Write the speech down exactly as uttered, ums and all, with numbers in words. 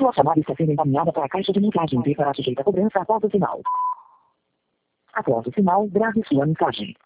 Sua chamada está sendo encaminhada para a caixa de mensagem e será sujeita a cobrança após o sinal. Após o sinal, grave sua mensagem.